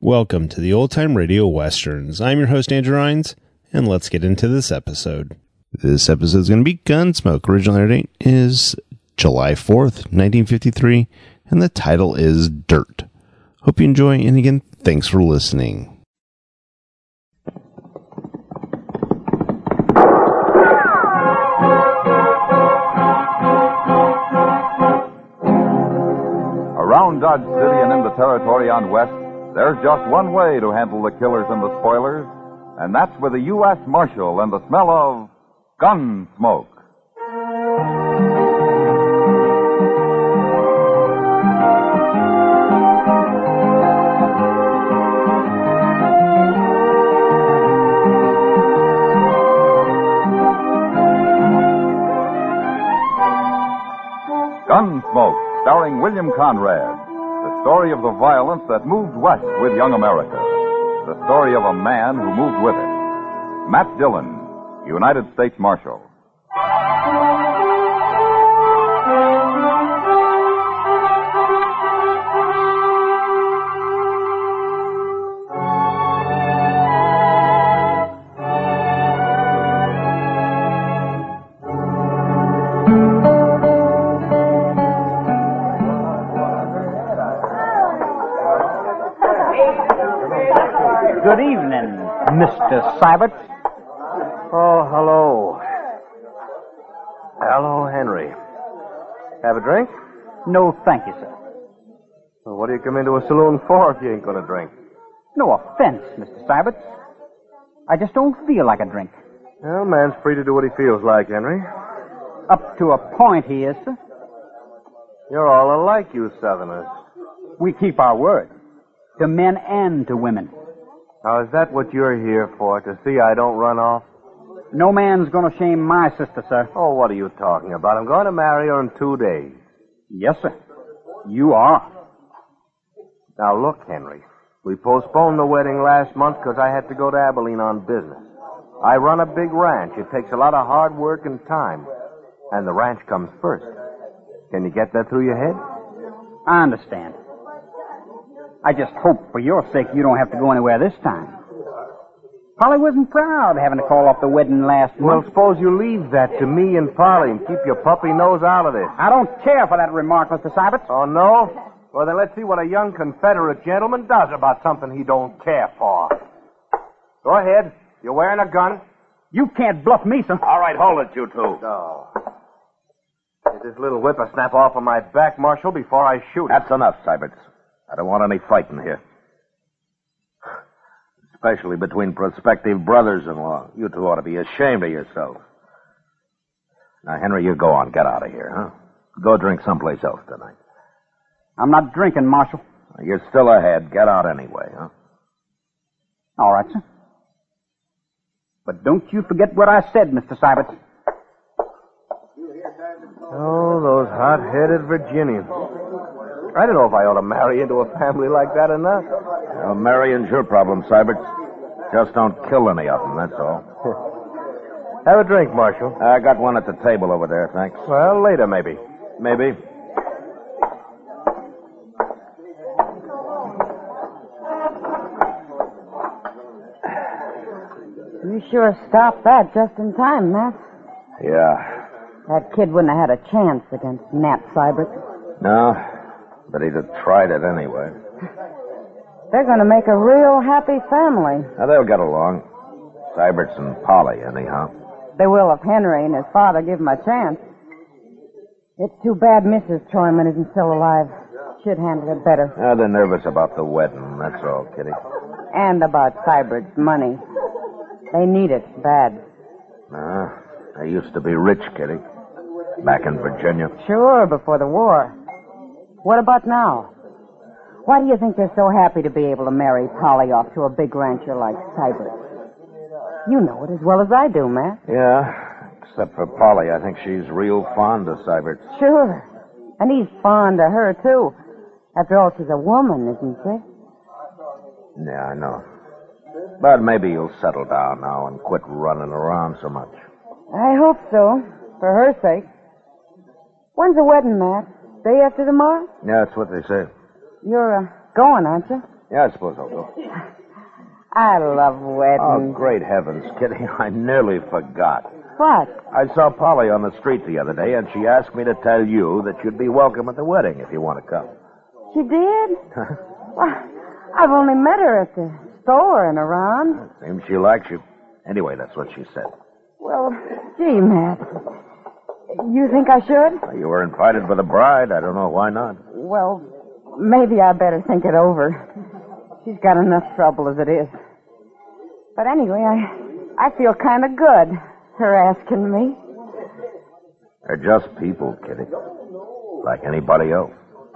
Welcome to the Old Time Radio Westerns. I'm your host, Andrew Rines, and let's get into this episode. This episode is going to be Gunsmoke. Original air date is July 4th, 1953, and the title is Dirt. Hope you enjoy, and again, thanks for listening. Around Dodge City and in the territory on West, there's just one way to handle the killers and the spoilers, and that's with a U.S. Marshal and the smell of gun smoke. Gunsmoke, starring William Conrad. The story of the violence that moved west with young America. The story of a man who moved with it. Matt Dillon, United States Marshal. Good evening, Mr. Sybert. Oh, hello. Hello, Henry. Have a drink? No, thank you, sir. Well, what do you come into a saloon for if you ain't going to drink? No offense, Mr. Sybert. I just don't feel like a drink. Well, man's free to do what he feels like, Henry. Up to a point he is, sir. You're all alike, you Southerners. We keep our word. To men and to women. Now, is that what you're here for, to see I don't run off? No man's going to shame my sister, sir. Oh, what are you talking about? I'm going to marry her in 2 days. Yes, sir. You are. Now, look, Henry. We postponed the wedding last month because I had to go to Abilene on business. I run a big ranch. It takes a lot of hard work and time. And the ranch comes first. Can you get that through your head? I understand. I just hope for your sake you don't have to go anywhere this time. Polly wasn't proud having to call off the wedding last Well, month. suppose you leave that to me and Polly and keep your puppy nose out of this. I don't care for that remark, Mr. Sybert. Oh, no? Well, then let's see what a young Confederate gentleman does about something he don't care for. Go ahead. You're wearing a gun? You can't bluff me, sir. All right, hold it, you two. Oh. Get this little whippersnap off of my back, Marshal, before I shoot him. That's enough, Syberts. I don't want any fighting here. Especially between prospective brothers-in-law. You two ought to be ashamed of yourselves. Now, Henry, you go on. Get out of here, huh? Go drink someplace else tonight. I'm not drinking, Marshal. You're still ahead. Get out anyway, huh? All right, sir. But don't you forget what I said, Mr. Sybert. Oh, those hot-headed Virginians. I don't know if I ought to marry into a family like that or not. Well, marrying's your problem, Syberts. Just don't kill any of them, that's all. Have a drink, Marshal. I got one at the table over there, thanks. Well, later, maybe. Maybe. You sure stopped that just in time, Matt. Yeah. That kid wouldn't have had a chance against Nat Sybert. No, but he'd have tried it anyway. They're going to make a real happy family. Now, they'll get along. Syberts and Polly, anyhow. They will if Henry and his father give them a chance. It's too bad Mrs. Troyman isn't still alive. She'd handle it better. They're nervous about the wedding, that's all, Kitty. And about Sybert's money. They need it bad. They used to be rich, Kitty. Back in Virginia. Sure, before the war. What about now? Why do you think they're so happy to be able to marry Polly off to a big rancher like Sybert? You know it as well as I do, Matt. Yeah, except for Polly. I think she's real fond of Sybert. Sure. And he's fond of her, too. After all, she's a woman, isn't she? Yeah, I know. But maybe you'll settle down now and quit running around so much. I hope so, for her sake. When's the wedding, Matt? Day after tomorrow? Yeah, that's what they say. You're going, aren't you? Yeah, I suppose I'll go. I love Oh, weddings. great heavens, Kitty. I nearly forgot. What? I saw Polly on the street the other day, and she asked me to tell you that you'd be welcome at the wedding if you want to come. She did? Well, I've only met her at the store and around. Seems she likes you. Anyway, that's what she said. Well, gee, Matt. You think I should? You were invited by the bride. I don't know why not. Well, maybe I better think it over. She's got enough trouble as it is. But anyway, I feel kind of good, her asking me. They're just people, Kitty. Like anybody else.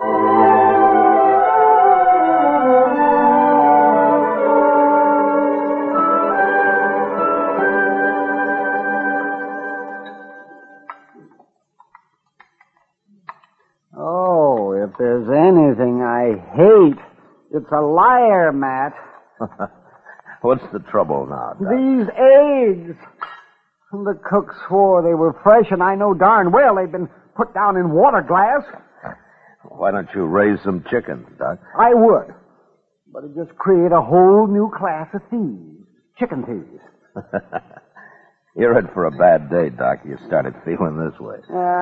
Oh, if there's anything I hate, it's a liar, Matt. What's the trouble now, Doc? These eggs. The cook swore they were fresh, and I know darn well they've been put down in water glass. Why don't you raise some chickens, Doc? I would. But it just create a whole new class of thieves. Chicken thieves. You're in for a bad day, Doc. You started feeling this way.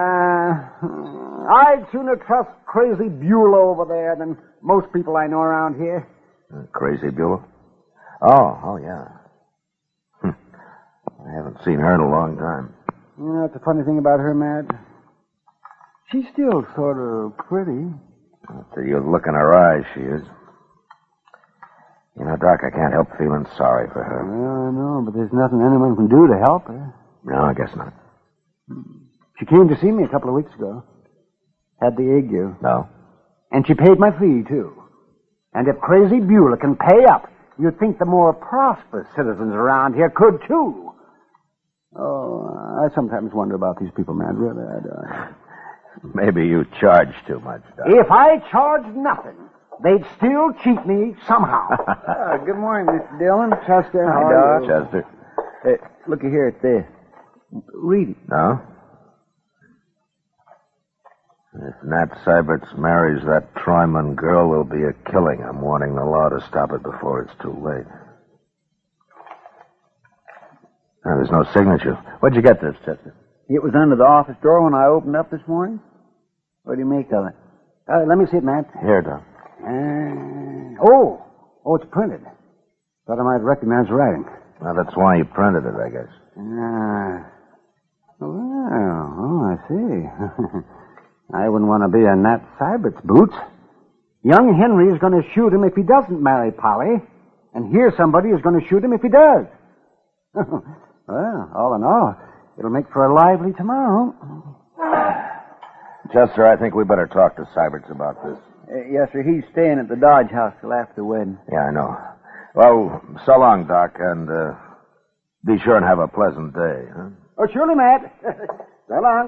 I'd sooner trust Crazy Beulah over there than most people I know around here. Crazy Beulah? Oh, yeah. I haven't seen her in a long time. You know, that's the funny thing about her, Matt. She's still sort of pretty. After you look in her eyes, she is. You know, Doc, I can't help feeling sorry for her. Well, I know, but there's nothing anyone can do to help her. No, I guess not. She came to see me a couple of weeks ago. Had the ague. No? And she paid my fee, too. And if Crazy Beulah can pay up, you'd think the more prosperous citizens around here could, too. Oh, I sometimes wonder about these people, man. Really, I do. Maybe you charge too much, Doc. If I charged nothing, they'd still cheat me somehow. Good morning, Mr. Dillon. Chester. Hi, How are you? Chester. Hey, looky here at this. Read it. No? If Nat Syberts marries that Tryman girl, there'll be a killing. I'm warning the law to stop it before it's too late. Now, there's no signature. Where'd you get this, Chester? It was under the office door when I opened up this morning. What do you make of it? Let me see it, Matt. Here, Doc. Oh, it's printed. Thought I might recognize the writing. Well, that's why you printed it, I guess. I see. I wouldn't want to be in Nat Sybert's boots. Young Henry is going to shoot him if he doesn't marry Polly, and here somebody is going to shoot him if he does. Well, all in all, it'll make for a lively tomorrow. Chester, I think we better talk to Syberts about this. Yes, sir. He's staying at the Dodge House till after the wedding. Yeah, I know. Well, so long, Doc, and be sure and have a pleasant day, huh? Oh, surely, Matt. So long.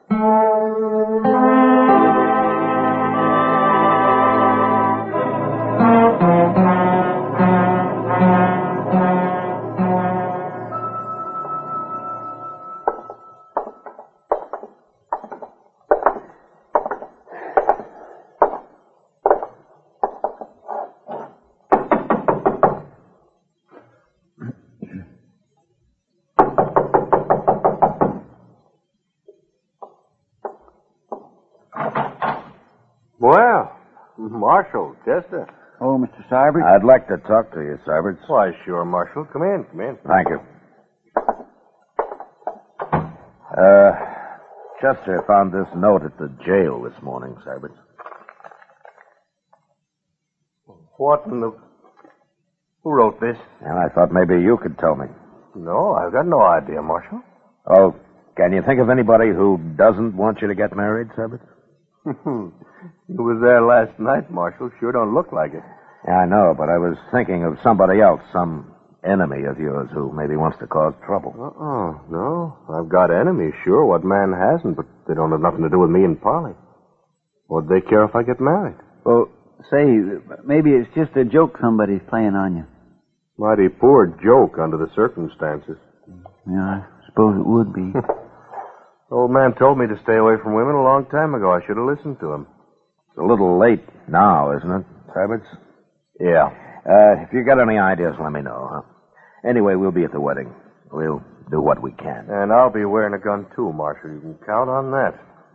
Well, Marshal, Chester. Oh, Mr. Sybert? I'd like to talk to you, Syberts. Why, sure, Marshal. Come in. Thank you. Chester found this note at the jail this morning, Syberts. What in the... Who wrote this? And I thought maybe you could tell me. No, I've got no idea, Marshal. Oh, can you think of anybody who doesn't want you to get married, Syberts? You was there last night, Marshal. Sure don't look like it. Yeah, I know, but I was thinking of somebody else, some enemy of yours who maybe wants to cause trouble. No. I've got enemies, sure. What man hasn't? But they don't have nothing to do with me and Polly. What'd they care if I get married? Well, say, maybe it's just a joke somebody's playing on you. Mighty poor joke under the circumstances. Yeah, I suppose it would be. Old man told me to stay away from women a long time ago. I should have listened to him. It's a little late now, isn't it, Syberts? Yeah. If you got any ideas, let me know, huh? Anyway, we'll be at the wedding. We'll do what we can. And I'll be wearing a gun, too, Marshal. You can count on that.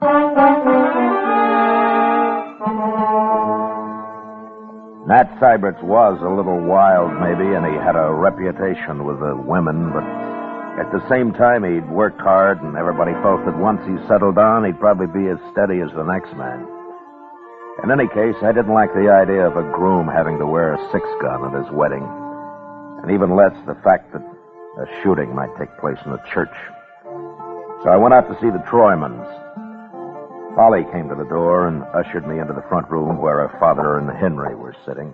Nat Syberts was a little wild, maybe, and he had a reputation with the women, but at the same time, he'd worked hard, and everybody felt that once he settled down, he'd probably be as steady as the next man. In any case, I didn't like the idea of a groom having to wear a six-gun at his wedding, and even less the fact that a shooting might take place in the church. So I went out to see the Troymans. Polly came to the door and ushered me into the front room where her father and Henry were sitting.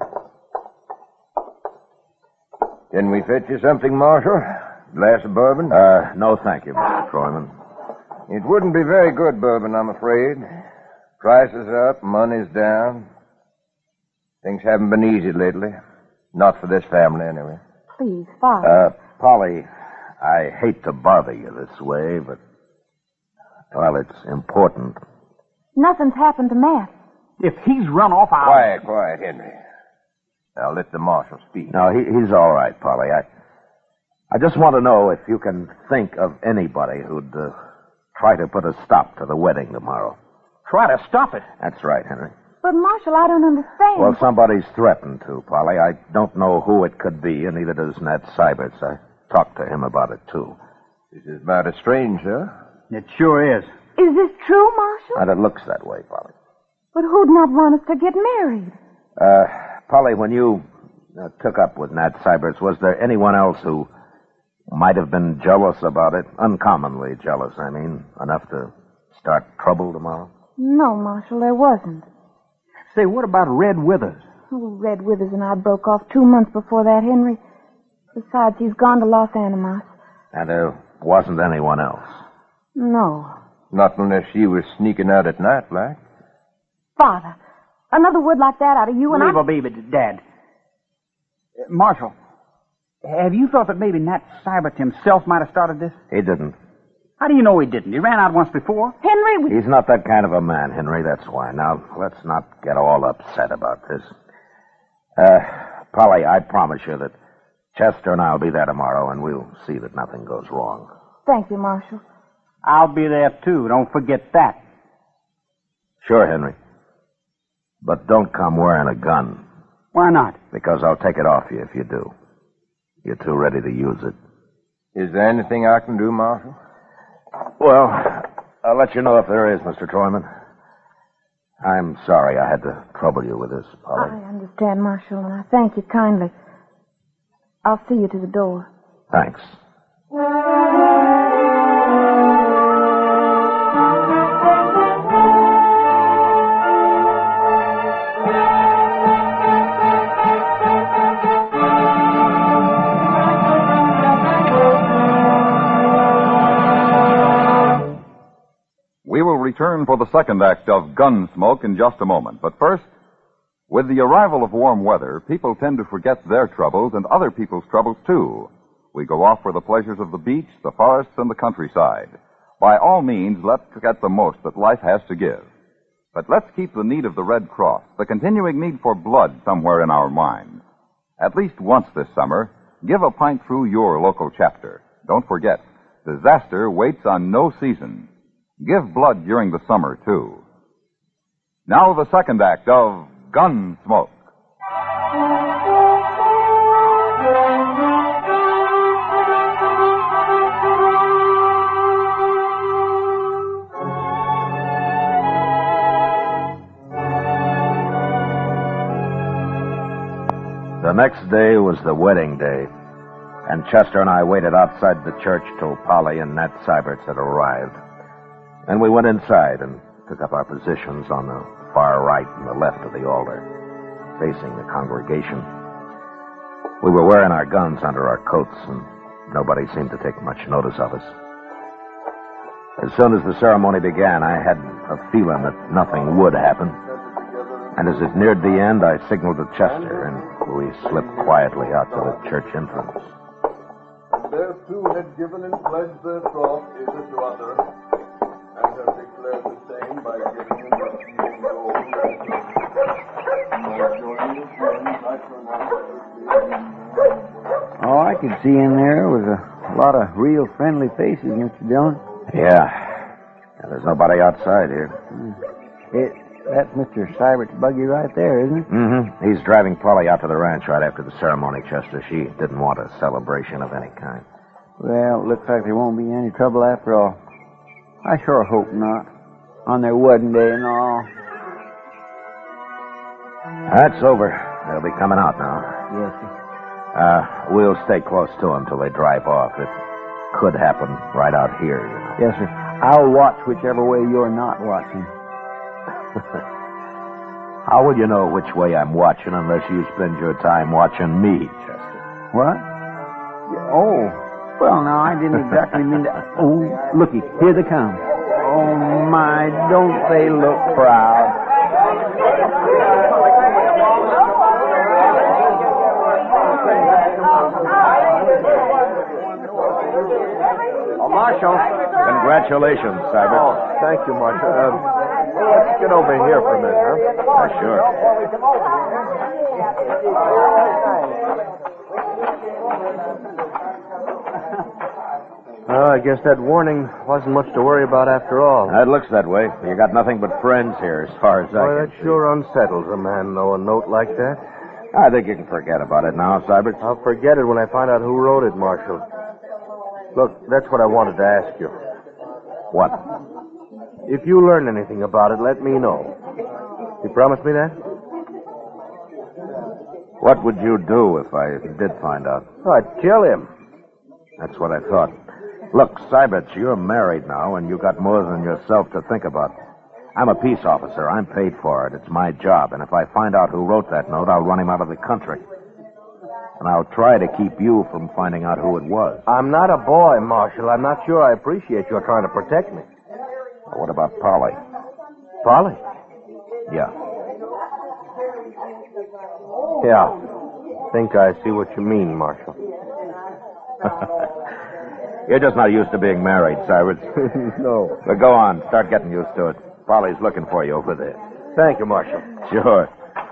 Can we fetch you something, Marshal? Glass of bourbon? No, thank you, Mr. Troyman. It wouldn't be very good bourbon, I'm afraid. Prices up, money's down. Things haven't been easy lately. Not for this family, anyway. Please, Father. Polly, I hate to bother you this way, but, well, it's important. Nothing's happened to Matt. If he's run off, I'll... Quiet, Henry. I'll let the Marshal speak. No, he's all right, Polly. I just want to know if you can think of anybody who'd try to put a stop to the wedding tomorrow. Try to stop it. That's right, Henry. But, Marshal, I don't understand. Well, somebody's threatened to, Polly. I don't know who it could be, and neither does Nat Syberts. I talked to him about it, too. This is about as strange, huh? It sure is. Is this true, Marshal? And it looks that way, Polly. But who'd not want us to get married? Polly, when you took up with Nat Syberts, was there anyone else who might have been jealous about it? Uncommonly jealous, I mean. Enough to start trouble tomorrow? No, Marshal, there wasn't. Say, what about Red Withers? Oh, Red Withers and I broke off 2 months before that, Henry. Besides, he's gone to Los Animas. And there wasn't anyone else? No. Not unless she was sneaking out at night, like. Father, another word like that out of you and Leave it, Dad. Marshal, have you thought that maybe Nat Syberts himself might have started this? He didn't. How do you know he didn't? He ran out once before. Henry, He's not that kind of a man, Henry, that's why. Now, let's not get all upset about this. Polly, I promise you that Chester and I'll be there tomorrow, and we'll see that nothing goes wrong. Thank you, Marshal. I'll be there, too. Don't forget that. Sure, Henry. But don't come wearing a gun. Why not? Because I'll take it off you if you do. You're too ready to use it. Is there anything I can do, Marshal? Well, I'll let you know if there is, Mr. Troyman. I'm sorry I had to trouble you with this, Polly. I understand, Marshal, and I thank you kindly. I'll see you to the door. Thanks. We will return for the second act of Gunsmoke in just a moment. But first, with the arrival of warm weather, people tend to forget their troubles and other people's troubles, too. We go off for the pleasures of the beach, the forests, and the countryside. By all means, let's get the most that life has to give. But let's keep the need of the Red Cross, the continuing need for blood, somewhere in our minds. At least once this summer, give a pint through your local chapter. Don't forget, disaster waits on no season. Give blood during the summer, too. Now the second act of Gunsmoke. The next day was the wedding day, and Chester and I waited outside the church till Polly and Nat Syberts had arrived. And we went inside and took up our positions on the far right and the left of the altar, facing the congregation. We were wearing our guns under our coats, and nobody seemed to take much notice of us. As soon as the ceremony began, I had a feeling that nothing would happen. And as it neared the end, I signaled to Chester, and we slipped quietly out to the church entrance. Their two had given and pledged their troth either to other, and have declared the same by giving him the field gold. By joining his hands, I pronounce I could see in there was a lot of real friendly faces, Mr. Dillon. Yeah. There's nobody outside here. That's Mr. Sybert's buggy right there, isn't it? Mm-hmm. He's driving Polly out to the ranch right after the ceremony, Chester. She didn't want a celebration of any kind. Well, it looks like there won't be any trouble after all. I sure hope not. On their wedding day and all. That's over. They'll be coming out now. Yes, sir. We'll stay close to them till they drive off. It could happen right out here, you know. Yes, sir. I'll watch whichever way you're not watching. How will you know which way I'm watching unless you spend your time watching me, Chester? What? Oh, well, now, I didn't exactly mean to... Oh, looky, here they come. Oh, my, don't they look proud? Oh, Marshal. Congratulations, Cybert. Oh, thank you, Marshal. Let's get over here for a minute, huh? Sure. I guess that warning wasn't much to worry about after all. It looks that way. You got nothing but friends here, as far as I Boy, can that sure unsettles a man, know a note like that. I think you can forget about it now, Cybert. I'll forget it when I find out who wrote it, Marshal. Look, that's what I wanted to ask you. What? If you learn anything about it, let me know. You promise me that? What would you do if I did find out? I'd kill him. That's what I thought. Look, Cybert, you're married now, and you got more than yourself to think about. I'm a peace officer. I'm paid for it. It's my job. And if I find out who wrote that note, I'll run him out of the country. And I'll try to keep you from finding out who it was. I'm not a boy, Marshal. I'm not sure I appreciate your trying to protect me. Well, what about Polly? Polly? Yeah. Yeah. Think I see what you mean, Marshal. You're just not used to being married, Cyrus. No. But go on. Start getting used to it. Polly's looking for you over there. Thank you, Marshal. Sure.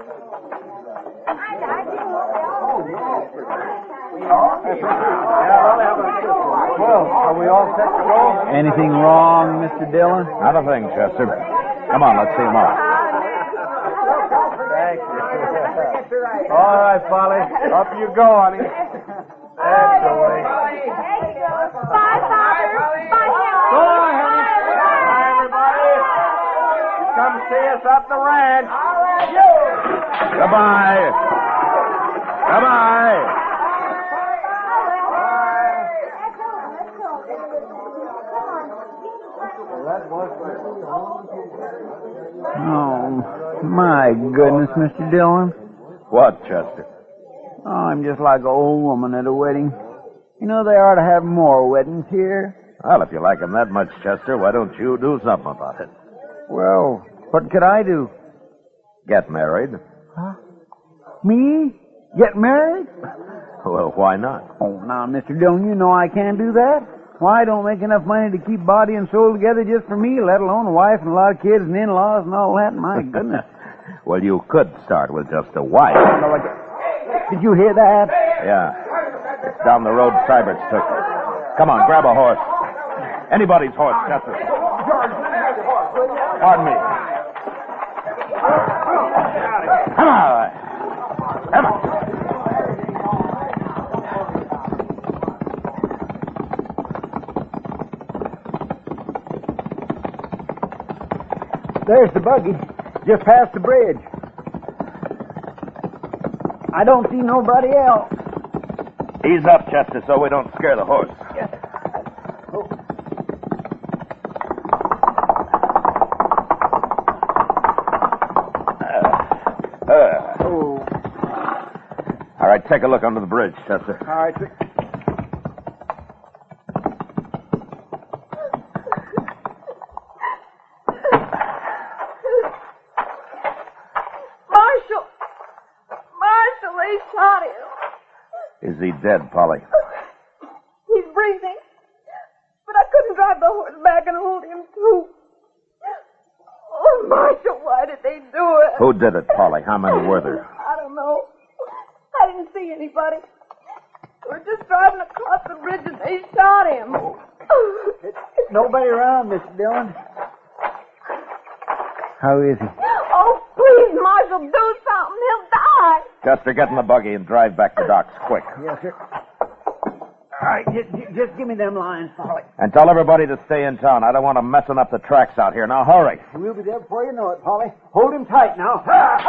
Well, are we all set to go? Anything wrong, Mr. Dillon? Not a thing, Chester. Come on, let's see him off. Thank you. All right, Polly. Up you go, honey. That's the way. Bye, Father. Bye, Go on, honey. Bye, everybody. You come see us up the ranch. Goodbye. Goodbye. Oh, my goodness, Mr. Dillon. What, Chester? Oh, I'm just like an old woman at a wedding. You know, they ought to have more weddings here. Well, if you like him that much, Chester, why don't you do something about it? Well, what could I do? Get married. Huh? Me? Get married? Well, why not? Oh, now, Mr. Dillon, you know I can't do that. Why, I don't make enough money to keep body and soul together just for me, let alone a wife and a lot of kids and in-laws and all that. My goodness. Well, you could start with just a wife. Did you hear that? Yeah. It's down the road Cyberts took. Come on, grab a horse. Anybody's horse, Chester. Pardon me. Come on. Come on. There's the buggy. Just past the bridge. I don't see nobody else. Ease up, Chester, so we don't scare the horse. All right, take a look under the bridge, Chester. All right, sir. Marshal, they shot him. Is he dead, Polly? He's breathing. But I couldn't drive the horse back and hold him, too. Oh, Marshal, why did they do it? Who did it, Polly? How many were there? I don't know. I didn't see anybody. were just driving across the bridge and they shot him. Nobody around, Miss Dillon. How is he? Oh, please, Marshal, do something. He'll die. Chester, get in the buggy and drive back to docks, quick. Yes, sir. All right, just give me them lines, Polly. And tell everybody to stay in town. I don't want them messing up the tracks out here. Now, hurry. We'll be there before you know it, Polly. Hold him tight now.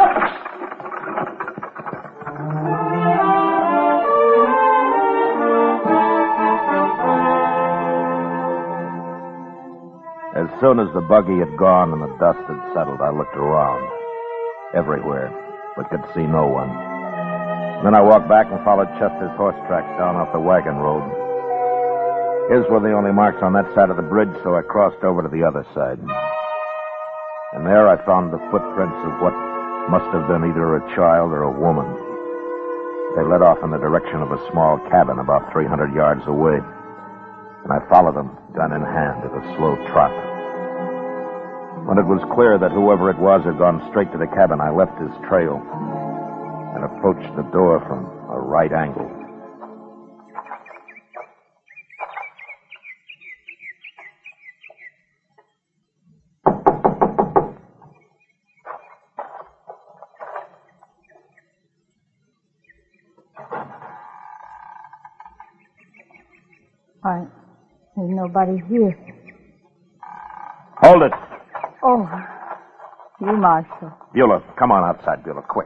As soon as the buggy had gone and the dust had settled, I looked around. Everywhere, but could see no one. Then I walked back and followed Chester's horse tracks down off the wagon road. His were the only marks on that side of the bridge, so I crossed over to the other side. And there I found the footprints of what must have been either a child or a woman. They led off in the direction of a small cabin about 300 yards away. And I followed them, gun in hand, at a slow trot. When it was clear that whoever it was had gone straight to the cabin, I left his trail and approached the door from a right angle. There's nobody here. Hold it. Oh, you, Marshal. Beulah, come on outside, Beulah, quick.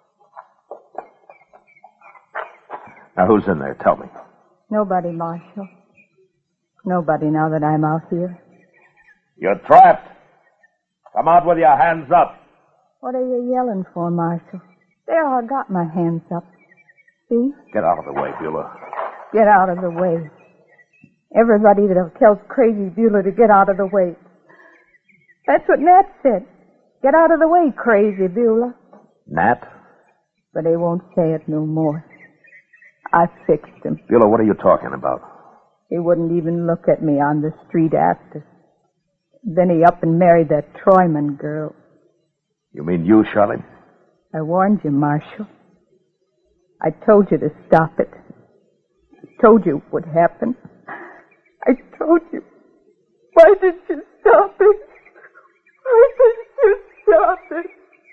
Now, who's in there? Tell me. Nobody, Marshal. Nobody now that I'm out here. You're trapped. Come out with your hands up. What are you yelling for, Marshal? There, I got my hands up. See? Get out of the way, Beulah. Get out of the way. Everybody that tells Crazy Beulah to get out of the way. That's what Nat said. Get out of the way, Crazy Beulah. Nat? But they won't say it no more. I fixed him. Beulah, what are you talking about? He wouldn't even look at me on the street after. Then he up and married that Troyman girl. You mean you shot him? I warned you, Marshal. I told you to stop it. I told you it would happen. I told you. Why did you stop it? Why did you stop it?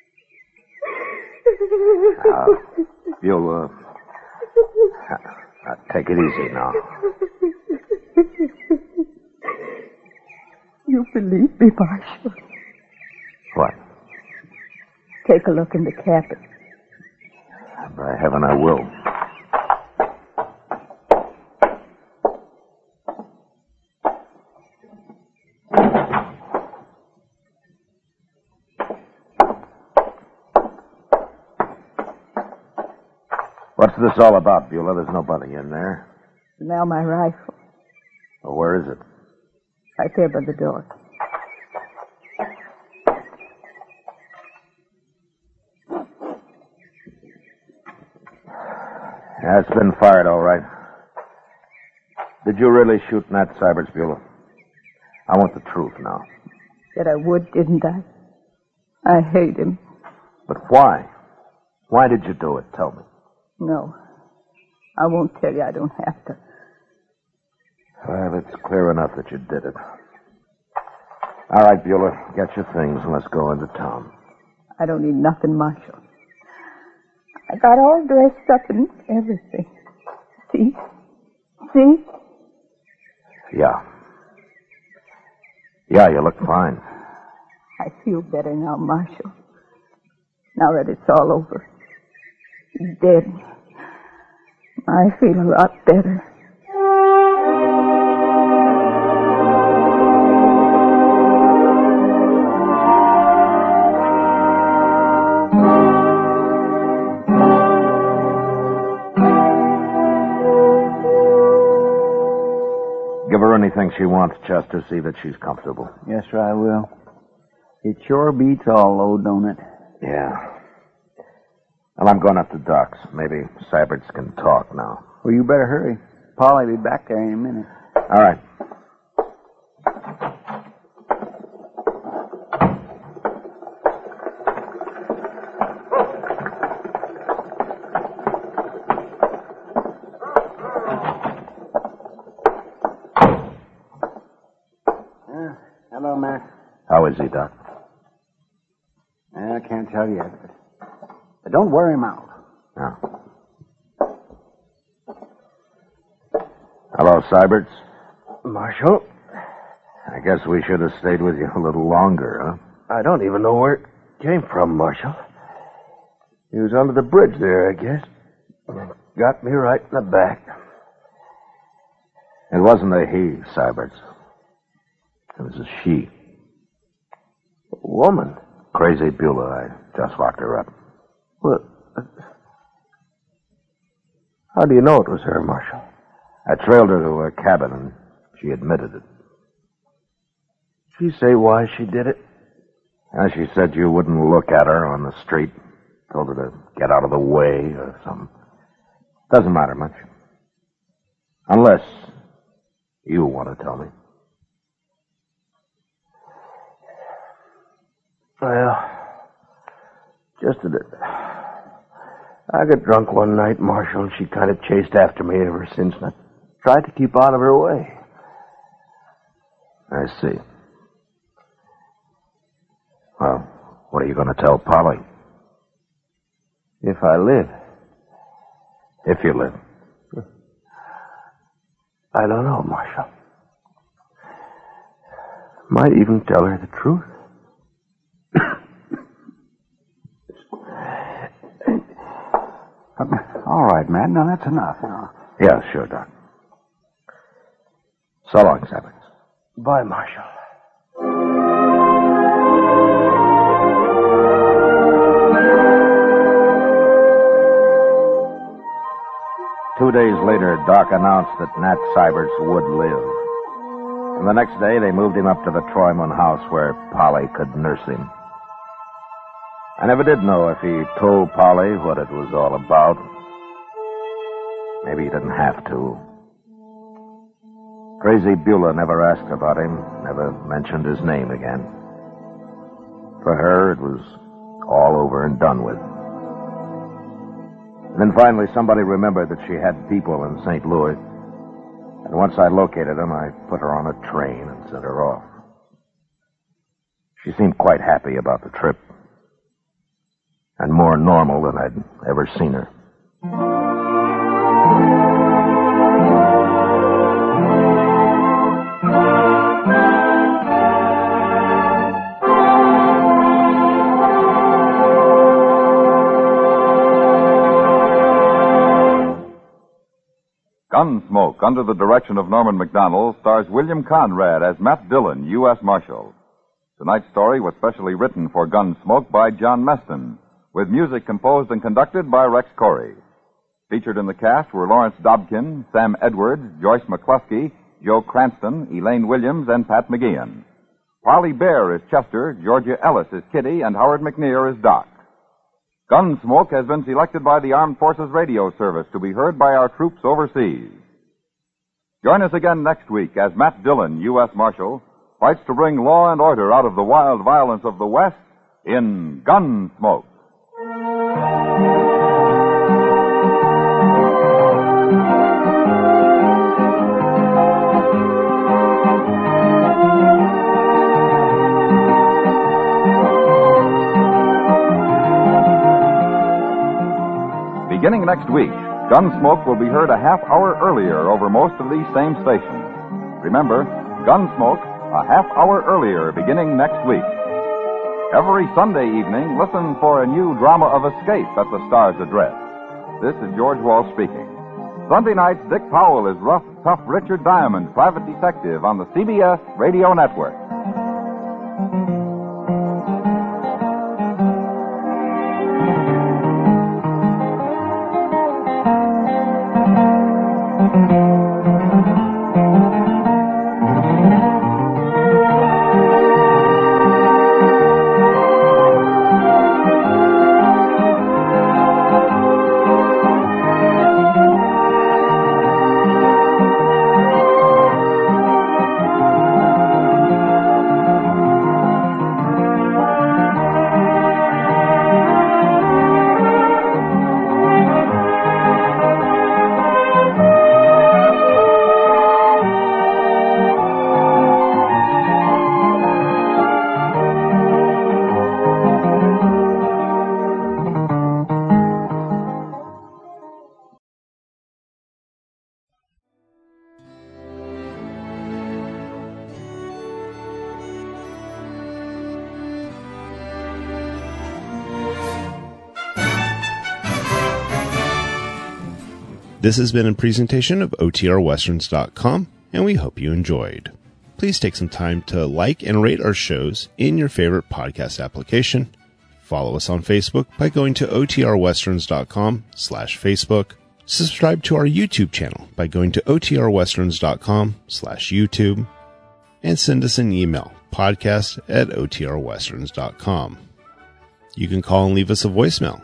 Beulah, take it easy now. You believe me, Marshal? What? Take a look in the cabin. By heaven, I will. What's this all about, Beulah? There's nobody in there. Now my rifle. Well, where is it? Right there by the door. Yeah, it's been fired, all right. Did you really shoot Nat Syberts, Beulah? I want the truth now. Said I would, didn't I? I hate him. But why? Why did you do it? Tell me. No. I won't tell you. I don't have to. Well, it's clear enough that you did it. All right, Beulah, get your things and let's go into town. I don't need nothing, Marshal. I got all dressed up and everything. See? See? Yeah. Yeah, you look fine. I feel better now, Marshal. Now that it's all over. He's dead. I feel a lot better. Give her anything she wants, Chester. See that she's comfortable. Yes, sir, I will. It sure beats all, though, don't it? Yeah. Well, I'm going up to docks. Maybe Syberts can talk now. Well, you better hurry. Polly will be back there in a minute. All right. Hello, Matt. How is he, Doc? I can't tell yet. But don't wear him out. No. Hello, Syberts. Marshal, I guess we should have stayed with you a little longer, huh? I don't even know where it came from, Marshal. He was under the bridge there, I guess. Got me right in the back. It wasn't a he, Syberts. It was a she. A woman? Crazy Beulah. I just locked her up. What? How do you know it was her, Marshal? I trailed her to her cabin, and she admitted it. Did she say why she did it? She said you wouldn't look at her on the street. Told her to get out of the way or something. Doesn't matter much. Unless you want to tell me. Well, just that I got drunk one night, Marshal, and she kind of chased after me ever since, and I tried to keep out of her way. I see. Well, what are you going to tell Polly? If I live. If you live. I don't know, Marshal. Might even tell her the truth. All right, Matt. Now, that's enough. Yeah, sure, Doc. So long, Syberts. Bye, Marshal. 2 days later, Doc announced that Nat Syberts would live. And the next day, they moved him up to the Troyman house where Polly could nurse him. I never did know if he told Polly what it was all about. Maybe he didn't have to. Crazy Beulah never asked about him, never mentioned his name again. For her, it was all over and done with. And then finally, somebody remembered that she had people in St. Louis. And once I located them, I put her on a train and sent her off. She seemed quite happy about the trip. And more normal than I'd ever seen her. Gunsmoke, under the direction of Norman MacDonald, stars William Conrad as Matt Dillon, U.S. Marshal. Tonight's story was specially written for Gunsmoke by John Meston, with music composed and conducted by Rex Corey. Featured in the cast were Lawrence Dobkin, Sam Edwards, Joyce McCluskey, Joe Cranston, Elaine Williams, and Pat McGeehan. Parley Bear is Chester, Georgia Ellis is Kitty, and Howard McNear is Doc. Gunsmoke has been selected by the Armed Forces Radio Service to be heard by our troops overseas. Join us again next week as Matt Dillon, U.S. Marshal, fights to bring law and order out of the wild violence of the West in Gunsmoke. Beginning next week, Gunsmoke will be heard a half hour earlier over most of these same stations. Remember, Gunsmoke, a half hour earlier beginning next week. Every Sunday evening, listen for a new drama of escape at the Star's address. This is George Walsh speaking. Sunday nights, Dick Powell is rough, tough Richard Diamond, private detective on the CBS Radio Network. This has been a presentation of OTRWesterns.com, and we hope you enjoyed. Please take some time to like and rate our shows in your favorite podcast application. Follow us on Facebook by going to OTRWesterns.com/Facebook. Subscribe to our YouTube channel by going to OTRWesterns.com/YouTube. And send us an email, podcast@OTRWesterns.com. You can call and leave us a voicemail,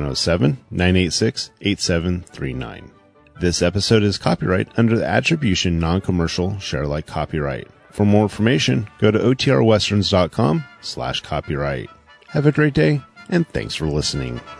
707-986-8739. This episode is copyright under the Attribution Non-Commercial Share Alike Copyright. For more information, go to OTRWesterns.com/copyright. Have a great day, and thanks for listening.